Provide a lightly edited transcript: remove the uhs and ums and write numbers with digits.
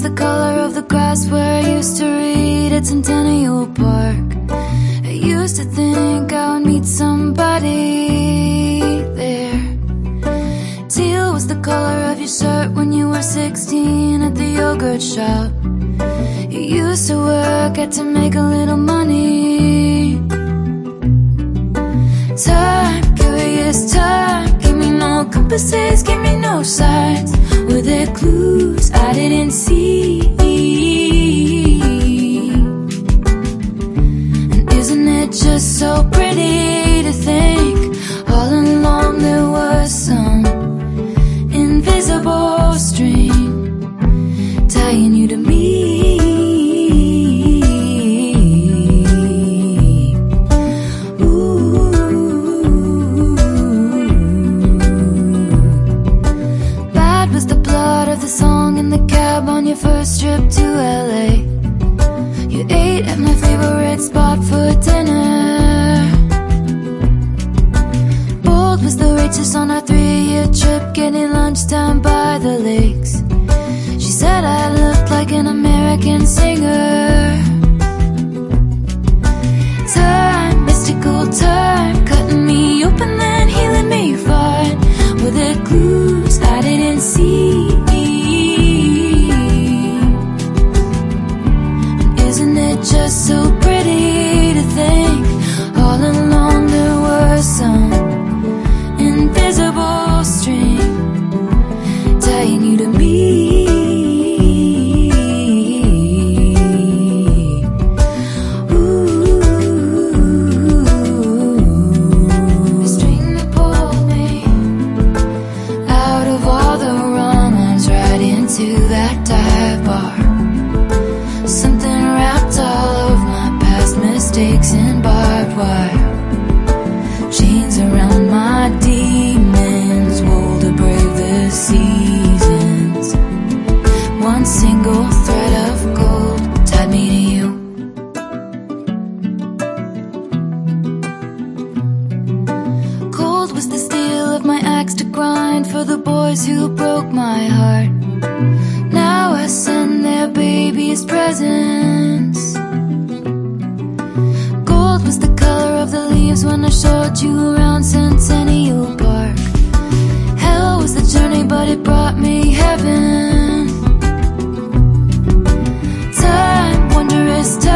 the color of the grass where I used to read at Centennial Park. I used to think I would meet somebody there. Teal was the color of your shirt when you were 16 at the yogurt shop. You used to work, had to make a little money. Time, curious time, give me no compasses, give me no signs. Were there clues I didn't see? And isn't it just so pretty to think all along there was some invisible string tying you to me? On your first trip to LA, you ate at my favorite spot for dinner. Bold was the waitress on our 3-year trip, getting lunch down by the lakes. She said I looked like an American singer. Time, mystical time, cutting me open then healing me fine. Were there clues I didn't see? Just so pretty to think all along there was some invisible string tying you to me. Ooh, the string that pulled me out of all the wrong ones right into that dive bar. Something wrapped all of my past mistakes in barbed wire. Chains around my demons, wool to brave the seasons. One single thread of gold tied me to you. Cold was the steel of my axe to grind for the boys who broke my heart. Now I send their babies presents. Gold was the color of the leaves when I showed you around Centennial Park. Hell was the journey, but it brought me heaven. Time, wondrous time.